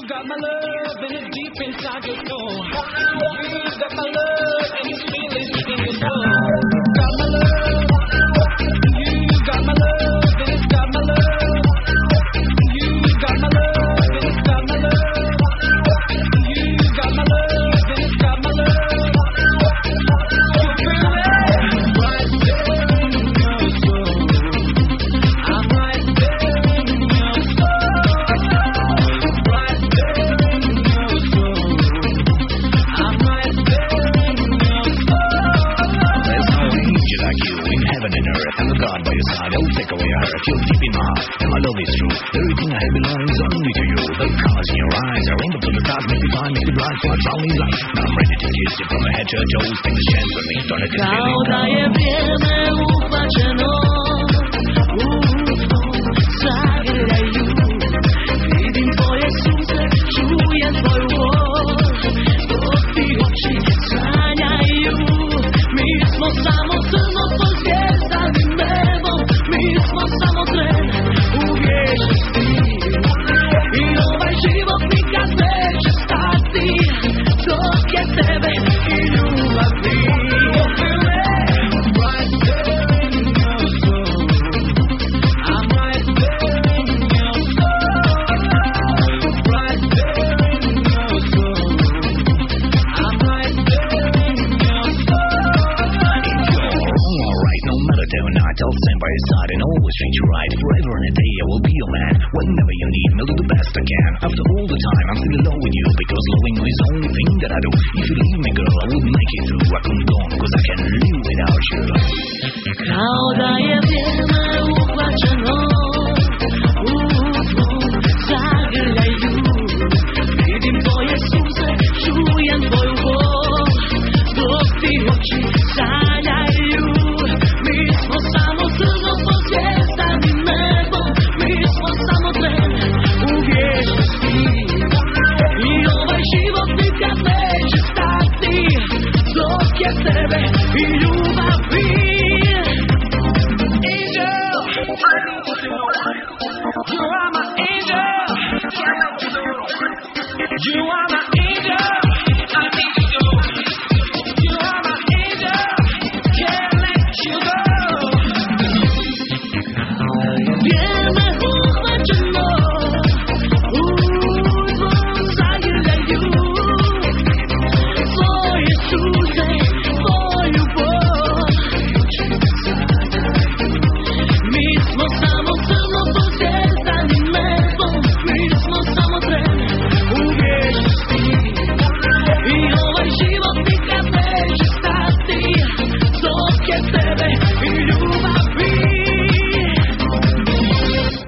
got my love and it's deep inside your soul. You got my love and you feel it in your soul. Got my love, you got my love and it's got my love. You got my love and it's got my love. You got my love and it's got my love. God by your side, I'll take away your hurt. You're deep in my heart, and my love is true. Everything I have belongs only to you. The colors in your eyes are on the stars, make me blind, make me blind for a traveling life. Now I'm ready to kiss you from my head to your toes. Take the chance with me, don't let this feeling go. Daje wiemy upatrzeno, zagraju. Vidim tvoje suze, čujem tvoju bol. Dok ti oči sanjaju, mi smo samo crno pod zvijezdanim nebom. Mi smo samo tren u vječnosti. I ovaj život nikad neće stati, dok je tebe i ljubavi. I'll stand by your side and always treat you right. Forever and a day I will be your man. Whenever you need me, I'll do the best I can. After all the time I'm still alone with you, because loving you is the only thing that I do. If you leave me, girl, I wouldn't make it through. I couldn't go on, cause I can't live without you. Kao da je vrijeme uhvaćeno u tvom zagrljaju. Vidim tvoje suze, čujem tvoju bol. Dok ti oči sanjaju, mi smo samo crno pod zvijezdanim nebom. Mi smo samo tren u vječnosti. I ovaj život nikad neće stati, dok je tebe i ljubavi. Angel, I need you to know you are my angel. You are my